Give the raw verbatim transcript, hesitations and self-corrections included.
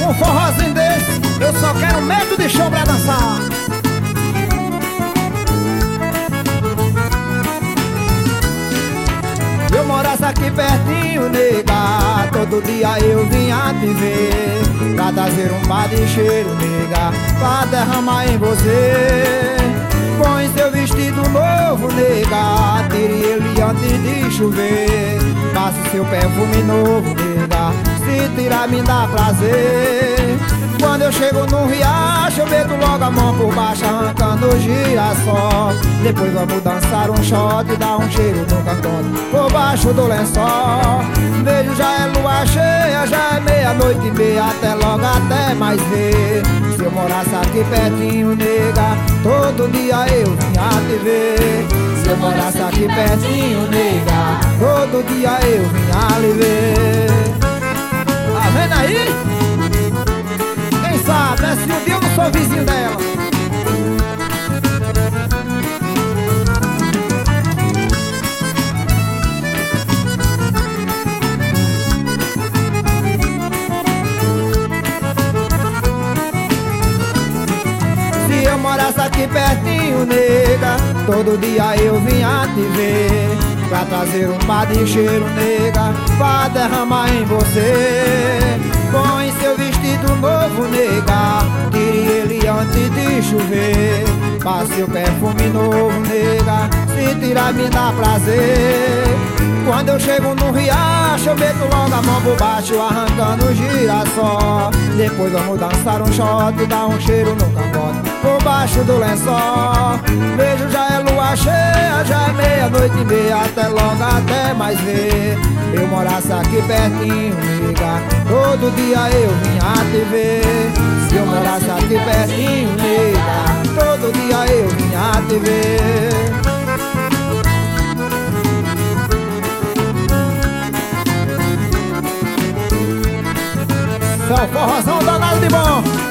um forrozinho desse, eu só quero um metro de show pra dançar. Eu morasse aqui pertinho, nega, todo dia eu vinha te ver, pra trazer um bar de cheiro, nega, pra derramar em você. Põe seu vestido novo, nega, tire ele antes de chover. Passe seu perfume novo, nega, se tirar me dá prazer. Quando eu chego no riacho, eu meto logo a mão por baixo, arrancando o girassol. Depois vamos dançar um shot e dar um cheiro no cantote por baixo do lençol. Beijo já é lua cheia, já é meia-noite e meia, até logo, até mais ver. Se eu morasse aqui pertinho, nega, todo dia eu vinha te ver. Se eu morasse aqui pertinho, nega, todo dia eu vinha lhe ver. Tá vendo aí? Quem sabe, né? Se um dia eu não sou vizinho dela. Se eu morasse aqui pertinho, nega, todo dia eu vinha te ver, pra trazer um par de cheiro, nega, pra derramar em você. Põe seu vestido novo, nega, tire ele antes de chover. Passe o perfume novo, nega, se tirar me dá prazer. Quando eu chego no riacho, eu meto logo a mão por baixo, arrancando o girassol. Depois vamos dançar um shot e dar um cheiro no cangote por baixo do lençol. Beijo já é lua cheia, já é meia-noite e meia, até logo, até mais ver. Eu morasse aqui pertinho, nega, todo dia eu vinha te ver. Se eu morasse aqui pertinho, nega, todo dia eu vinha te ver. Só forrozão danado de bom.